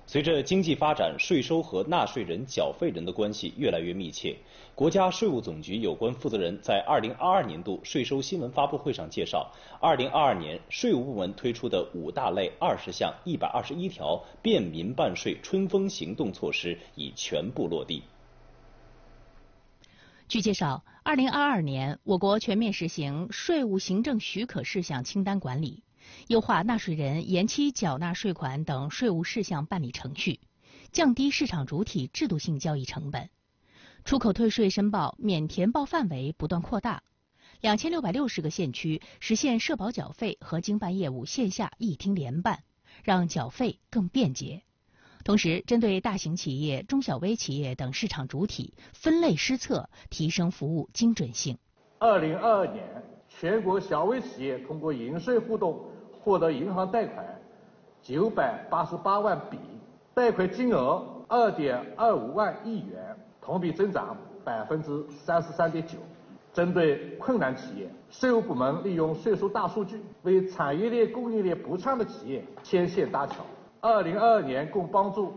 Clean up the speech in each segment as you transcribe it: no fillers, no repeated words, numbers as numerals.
随着经济发展，税收和纳税人、缴费人的关系越来越密切。国家税务总局有关负责人在2022年度税收新闻发布会上介绍，2022年税务部门推出的5大类20项121条便民办税春风行动措施已全部落地。 据介绍，2022年我国全面实行税务行政许可事项清单管理，优化纳税人延期缴纳税款等税务事项办理程序，降低市场主体制度性交易成本。出口退税申报免填报范围不断扩大，2660个县区实现社保缴费和经办业务线下一厅联办，让缴费更便捷。同时，针对大型企业、中小微企业等市场主体，分类施策，提升服务精准性。 2022年，全国小微企业通过银税互动获得银行贷款988万笔，贷款金额2.25万亿元，同比增长33.9%。针对困难企业，税务部门利用税收大数据，为产业链、供应链不畅的企业牵线搭桥。2022年共帮助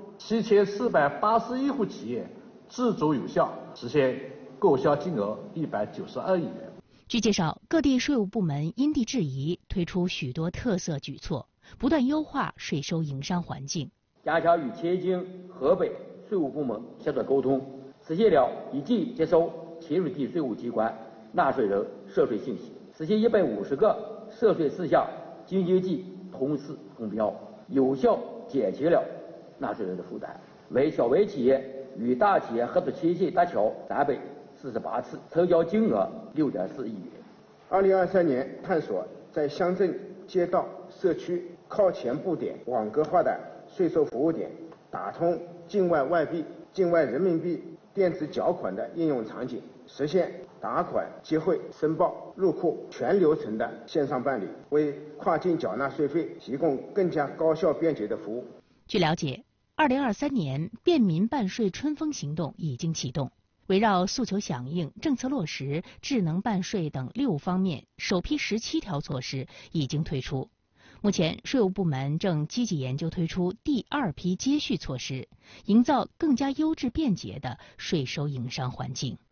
7481户企业自主有效实现购销金额192亿元。 据介绍，各地税务部门因地制宜推出许多特色举措，不断优化税收营商环境， 加强与天津、河北税务部门协作沟通，实现了一地接收亲属地税务机关纳税人涉税信息，实现150个涉税事项京津冀同时通标，有效减轻了纳税人的负担，为小微企业与大企业合作牵线搭桥348次，成交金额6.4亿元。 2023年探索在乡镇、街道、社区靠前布点、网格化的税收服务点，打通境外外币、境外人民币电子缴款的应用场景，实现打款、结汇、申报、入库全流程的线上办理，为跨境缴纳税费提供更加高效便捷的服务。 据了解，2023年便民办税春风行动已经启动，围绕诉求响应、政策落实、智能办税等6方面，首批17条措施已经推出。目前，税务部门正积极研究推出第2批接续措施，营造更加优质便捷的税收营商环境。